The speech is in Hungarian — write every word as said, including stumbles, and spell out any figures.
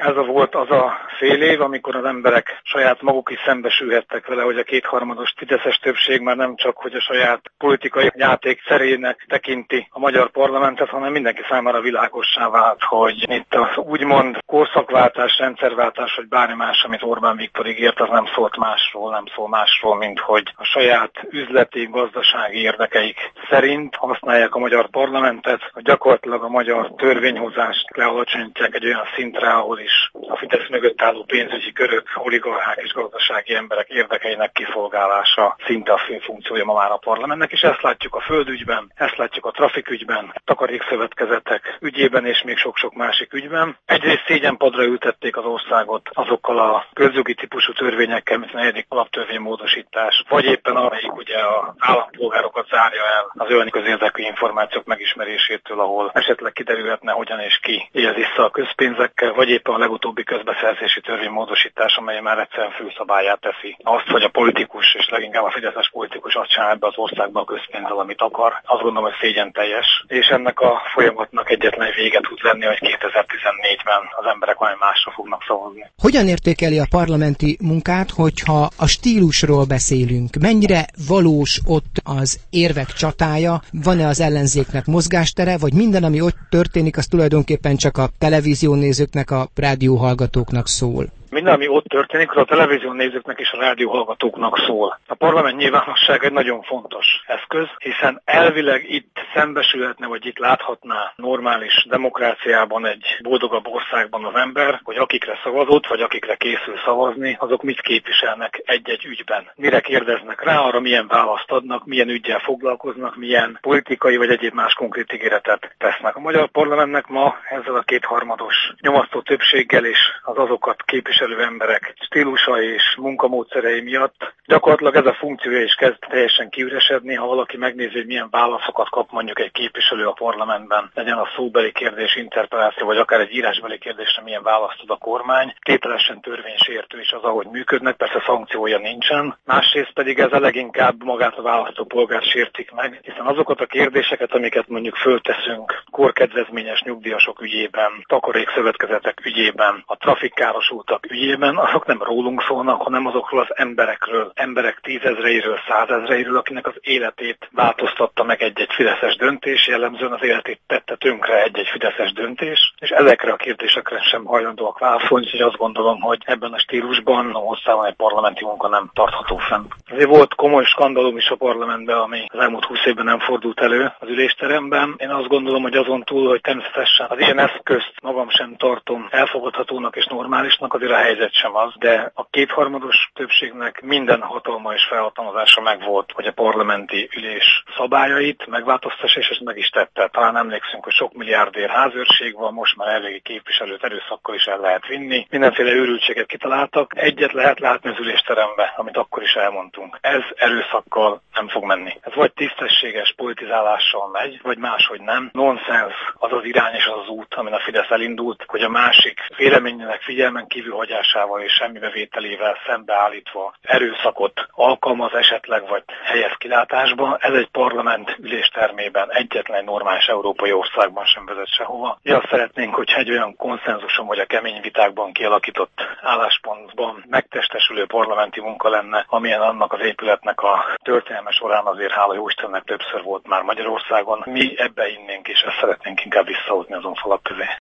Ez a volt az a fél év, amikor az emberek saját maguk is szembesülhettek vele, hogy a kétharmados fideszes többség már nem csak, hogy a saját politikai játék szerének tekinti a magyar parlamentet, hanem mindenki számára világossá vált, hogy itt az úgymond korszakváltás, rendszerváltás, vagy bármi más, amit Orbán Viktor ígért, az nem szólt másról, nem szól másról, mint hogy a saját üzleti, gazdasági érdekeik szerint használják a magyar parlamentet, hogy gyakorlatilag a magyar törvényhozást lealacsonyítják egy olyan szintre, ahol is a Fidesz mögött álló pénzügyi körök, oligarchák és gazdasági emberek érdekeinek kiszolgálása szinte a fő funkciója ma már a parlamentnek, és ezt látjuk a földügyben, ezt látjuk a trafikügyben, takarékszövetkezetek ügyében és még sok-sok másik ügyben. Egyrészt szégyenpadra ültették az országot azokkal a közjogi típusú törvényekkel, mint a negyedik alaptörvénymódosítás, vagy éppen amelyik ugye az állampolgárokat zárja el az olyan közérdekű információk megismerésétől, ahol esetleg kiderülhetne, hogyan és ki él vissza a közpénzekkel, vagy éppen a legutóbbi közbeszerzési törvénymódosítás, amely már egyszerűen főszabályá teszi azt, hogy a politikus, és leginkább a fideszes politikus azt csinál ebbe az országba a közpénzzel, amit akar. Azt gondolom, hogy szégyen teljes, és ennek a folyamatnak egyetlen véget tud lenni, hogy kétezer-tizennégyben az emberek valami másra fognak szavazni. Hogyan értékeli a parlamenti munkát, hogyha a stílusról beszélünk? Mennyire valós ott az érvek csatája? Van-e az ellenzéknek mozgástere, vagy minden, ami ott történik, az tulajdonképpen csak a televíziónézőknek, a rádióhallgatóknak szól? Minden, ami ott történik, az a televízió nézőknek és a rádióhallgatóknak szól. A parlament nyilvánosság egy nagyon fontos eszköz, hiszen elvileg itt szembesülhetne, vagy itt láthatná normális demokráciában, egy boldogabb országban az ember, hogy akikre szavazott, vagy akikre készül szavazni, azok mit képviselnek egy-egy ügyben. Mire kérdeznek rá, arra milyen választ adnak, milyen üggyel foglalkoznak, milyen politikai vagy egyéb más konkrét ígéretet tesznek. A magyar parlamentnek ma ezzel a kétharmados nyomasztó többséggel és az azokat képviselő emberek stílusa és munkamódszerei miatt gyakorlatilag ez a funkciója is kezd teljesen kiüresedni, ha valaki megnézi, hogy milyen válaszokat kap mondjuk egy képviselő a parlamentben, legyen a szóbeli kérdés, interpelláció, vagy akár egy írásbeli kérdésre milyen választ ad a kormány. Tételesen törvénysértő is az, ahogy működnek, persze szankciója nincsen. Másrészt pedig ez a leginkább magát a választópolgárt sértik meg, hiszen azokat a kérdéseket, amiket mondjuk fölteszünk korkedvezményes nyugdíjasok ügyében, takarékszövetkezetek ügyében, a trafikkárosultak ügyében, azok nem rólunk szólnak, hanem azokról az emberekről, emberek tízezreiről, százezreiről, akinek az életét változtatta meg egy-egy fideszes döntés, jellemzően az életét tette tönkre egy-egy fideszes döntés, és ezekre a kérdésekre sem hajlandóak válaszolni, úgyhogy azt gondolom, hogy ebben a stílusban a hosszában egy parlamenti munka nem tartható fenn. Azért volt komoly skandalum is a parlamentben, ami az elmúlt húsz évben nem fordult elő az ülésteremben. Én azt gondolom, hogy azon túl, hogy természetesen az ilyen eszközt magam sem tartom elfogadhatónak és normálisnak, azért a helyzet sem az, de a kétharmados többségnek minden hatalma és felhatalmazása megvolt, hogy a parlamenti ülés szabályait megváltoztassa, és ezt meg is tette. Talán emlékszünk, hogy sok milliárdér házőrség van, most már elég képviselőt erőszakkal is el lehet vinni. Mindenféle őrültséget kitaláltak. Egyet lehet látni az ülésterembe, amit akkor is elmondtunk. Ez erőszakkal nem fog menni. Ez vagy tisztességes politizálással megy, vagy máshogy nem. Nonsens az az irány és az az út, amin a Fidesz elindult, hogy a másik véleményének figyelmen kívül hagyásával és semmibevételével szembeállítva erőszakot alkalmaz esetleg, vagy helyez kilátásba. Ez egy parlament üléstermében egyetlen normális európai országban sem vezet sehova. Mi azt szeretnénk, hogy egy olyan konszenzuson vagy a kemény vitákban kialakított álláspontban megtestesülő parlamenti munka lenne, amilyen annak az épületnek a történelme során azért hála Jóistennek többször volt már Magyarországon. Mi ebbe hinnénk, és ezt szeretnénk inkább visszahozni azon falak közé.